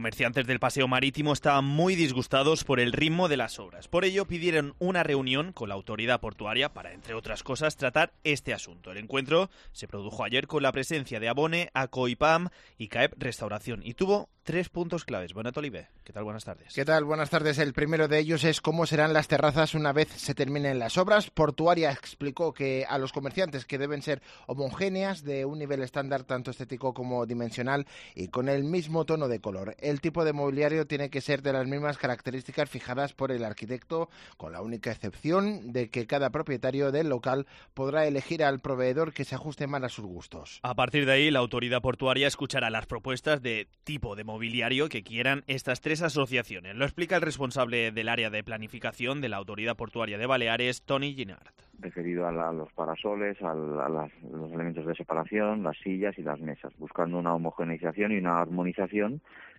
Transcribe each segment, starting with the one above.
Comerciantes del Paseo Marítimo estaban muy disgustados por el ritmo de las obras. Por ello pidieron una reunión con la autoridad portuaria para, entre otras cosas, tratar este asunto. El encuentro se produjo ayer con la presencia de Abone, Acoipam y CAEP Restauración y tuvo 3 puntos claves. Bonat Oliver, ¿qué tal? Buenas tardes. ¿Qué tal? Buenas tardes. El primero de ellos es cómo serán las terrazas una vez se terminen las obras. Portuaria explicó que a los comerciantes que deben ser homogéneas, de un nivel estándar tanto estético como dimensional y con el mismo tono de color. El tipo de mobiliario tiene que ser de las mismas características fijadas por el arquitecto, con la única excepción de que cada propietario del local podrá elegir al proveedor que se ajuste más a sus gustos. A partir de ahí, la autoridad portuaria escuchará las propuestas de tipo de mobiliario que quieran estas 3 asociaciones. Lo explica el responsable del área de planificación de la autoridad portuaria de Baleares, Toni Ginard. Referido a los parasoles, los elementos de separación, las sillas y las mesas, buscando una homogeneización y una armonización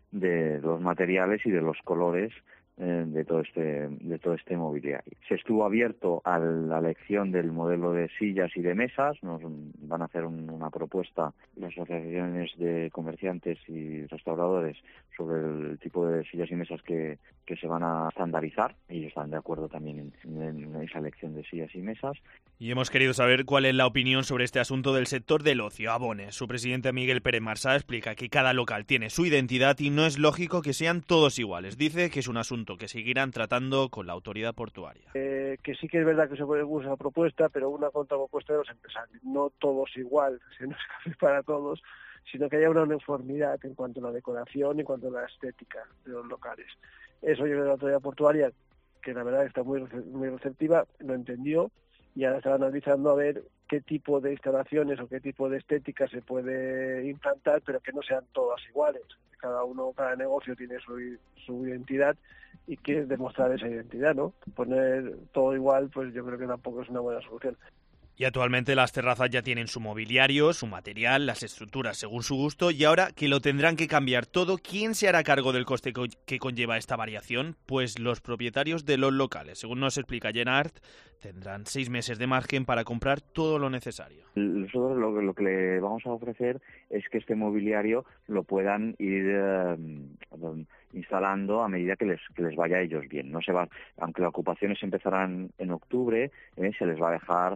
de los materiales y de los colores de todo este mobiliario. Se estuvo abierto a la elección del modelo de sillas y de mesas. Nos van a hacer una propuesta las asociaciones de comerciantes y restauradores sobre el tipo de sillas y mesas que se van a estandarizar. Ellos están de acuerdo también en esa elección de sillas y mesas. Y hemos querido saber cuál es la opinión sobre este asunto del sector del ocio. Abone, su presidente Miguel Pérez Marsá, explica que cada local tiene su identidad y no es lógico que sean todos iguales. Dice que es un asunto que seguirán tratando con la autoridad portuaria. Que sí que es verdad que se puede usar propuesta, pero una contrapropuesta de los empresarios. No todos igual, si no es casi para todos, sino que haya una uniformidad en cuanto a la decoración y en cuanto a la estética de los locales. Eso yo creo que la autoridad portuaria, que la verdad está muy receptiva, lo entendió y ahora están analizando a ver qué tipo de instalaciones o qué tipo de estética se puede implantar, pero que no sean todas iguales. Cada negocio tiene su identidad y quiere demostrar esa identidad, ¿no? Poner todo igual, pues yo creo que tampoco es una buena solución. Y actualmente las terrazas ya tienen su mobiliario, su material, las estructuras según su gusto y ahora que lo tendrán que cambiar todo, ¿quién se hará cargo del coste que conlleva esta variación? Pues los propietarios de los locales. Según nos explica Jenart, tendrán 6 meses de margen para comprar todo lo necesario. Nosotros lo que le vamos a ofrecer es que este mobiliario lo puedan ir instalando a medida que les vaya a ellos bien. No se va, aunque las ocupaciones empezarán en octubre, se les va a dejar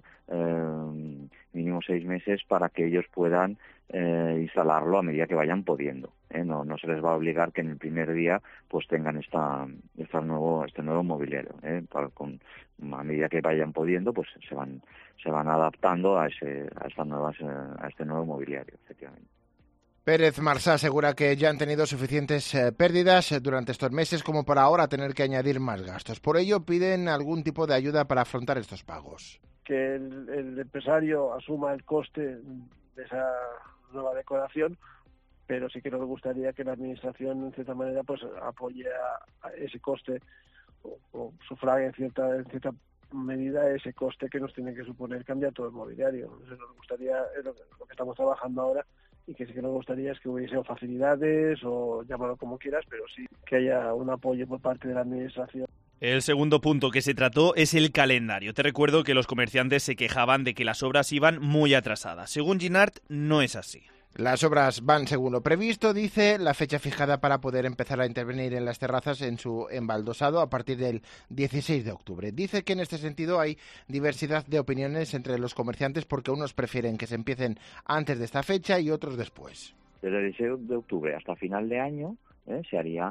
mínimo 6 meses para que ellos puedan instalarlo a medida que vayan pudiendo. No se les va a obligar que en el primer día pues tengan este nuevo mobiliario. A medida que vayan pudiendo pues se van adaptando a este nuevo mobiliario, efectivamente. Pérez Marsá asegura que ya han tenido suficientes pérdidas durante estos meses como para ahora tener que añadir más gastos. Por ello piden algún tipo de ayuda para afrontar estos pagos. Que el empresario asuma el coste de esa nueva decoración, pero sí que nos gustaría que la administración en cierta manera pues apoye a ese coste o sufrague en cierta medida ese coste que nos tiene que suponer cambiar todo el mobiliario. Entonces nos gustaría, es lo que estamos trabajando ahora, y que sí que nos gustaría es que hubiese facilidades o llámalo como quieras, pero sí que haya un apoyo por parte de la administración. El segundo punto que se trató es el calendario. Te recuerdo que los comerciantes se quejaban de que las obras iban muy atrasadas. Según Ginard, no es así. Las obras van según lo previsto, dice, la fecha fijada para poder empezar a intervenir en las terrazas en su embaldosado a partir del 16 de octubre. Dice que en este sentido hay diversidad de opiniones entre los comerciantes porque unos prefieren que se empiecen antes de esta fecha y otros después. Desde el 16 de octubre hasta final de año se haría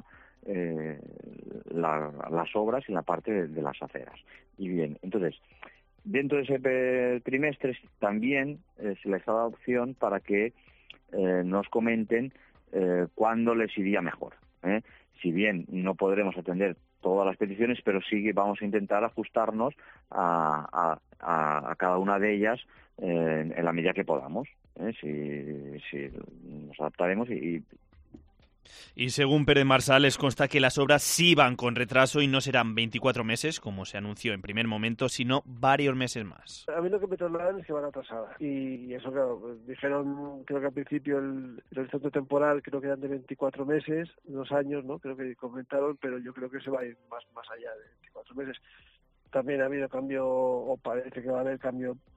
las obras en la parte de las aceras. Y bien, entonces, dentro de ese trimestre también se les da la opción para que nos comenten cuándo les iría mejor. Si bien no podremos atender todas las peticiones, pero sí vamos a intentar ajustarnos a cada una de ellas en la medida que podamos. Si nos adaptaremos Y según Pérez Marsá, les consta que las obras sí van con retraso y no serán 24 meses, como se anunció en primer momento, sino varios meses más. A mí lo que me trasladan es que van atrasadas. Y eso, claro, pues dijeron, creo que al principio el horizonte temporal creo que eran de 24 meses, 2 años, ¿no? Creo que comentaron, pero yo creo que se va a ir más allá de 24 meses. También ha habido cambio, o parece que va a haber cambio